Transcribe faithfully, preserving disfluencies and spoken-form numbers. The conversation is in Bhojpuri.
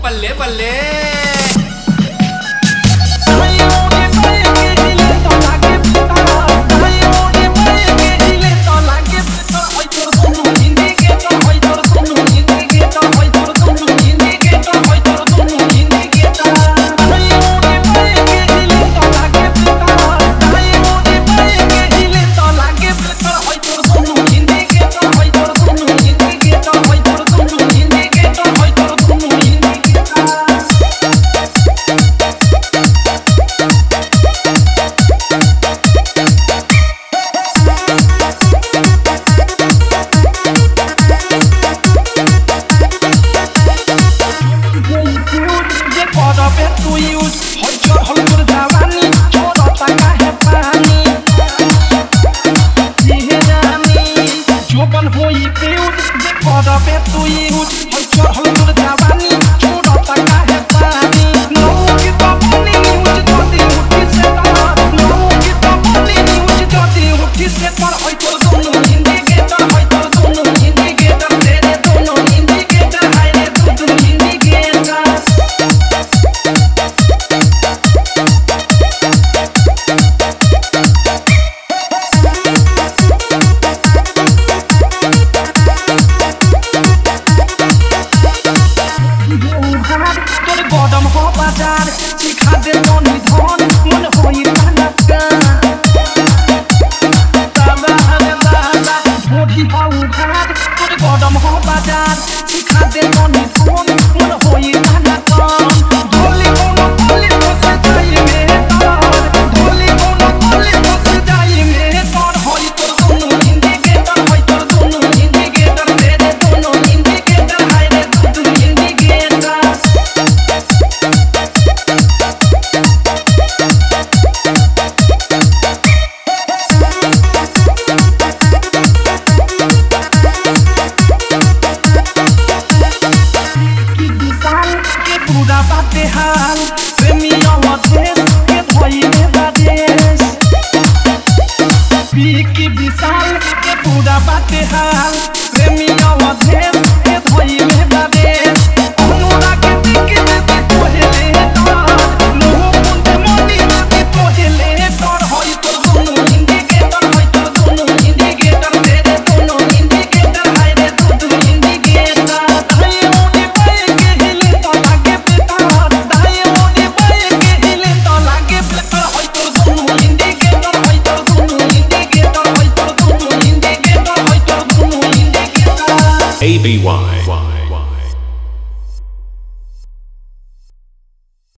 बल्ले बल्ले सिखा दे मोनी धन मन होई पनका दादा हरे दादा मोढ़ी हाउ घाट तोरे गदम हो बाजार सिखा दे मोनी धन मन होई पनका ढोली कोनो ढोली बस जाई में तार ढोली कोनो ढोली बस जाई में तार होई तोर दोनों इंडिकेटर होई तोर दोनों इंडिकेटर तेरे दोनों इंडिकेटर हाय रे दोनों इंडिकेटर पूरा बाते हाल प्रेमिया मधेश के भइले बादेश पीकी विशाल के पूरा बाते हाल प्रेमिया मधेश के भइले बादेश अनुराग के दिखे में तोहेले तार लोहो कुंड मोनी में तोहेले तार होई तोर दोनों इंडिकेटर होई तोर दोनों इंडिकेटर तेरे दोनों इंडिकेटर हाय रे दोनों इंडिकेटर हाय ओने पे के हिले तो लागे A B Y